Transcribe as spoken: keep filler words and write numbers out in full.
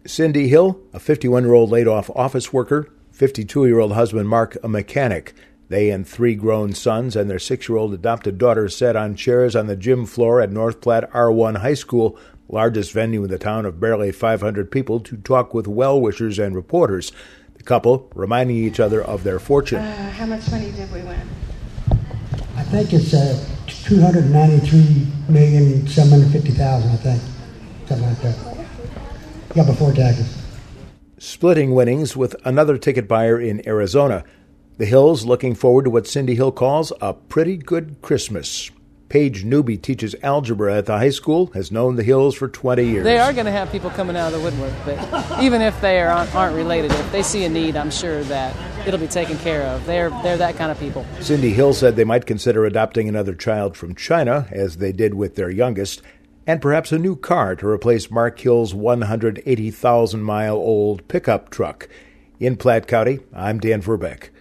Cindy Hill, a fifty-one-year-old laid-off office worker, fifty-two-year-old husband Mark, a mechanic. They and three grown sons and their six-year-old adopted daughter sat on chairs on the gym floor at North Platte R one High School, largest venue in the town of barely five hundred people, to talk with well-wishers and reporters. The couple reminding each other of their fortune. Uh, how much money did we win? I think it's uh, two hundred ninety-three million seven hundred fifty thousand. I think something like that. Yeah, before taxes. Splitting winnings with another ticket buyer in Arizona. The Hills looking forward to what Cindy Hill calls a pretty good Christmas. Paige Newby teaches algebra at the high school, has known the Hills for twenty years. They are going to have people coming out of the woodwork, but even if they are, aren't, aren't related, if they see a need, I'm sure that it'll be taken care of. They're, they're that kind of people. Cindy Hill said they might consider adopting another child from China, as they did with their youngest, and perhaps a new car to replace Mark Hill's one hundred eighty thousand mile old pickup truck. In Platte County, I'm Dan Verbeck.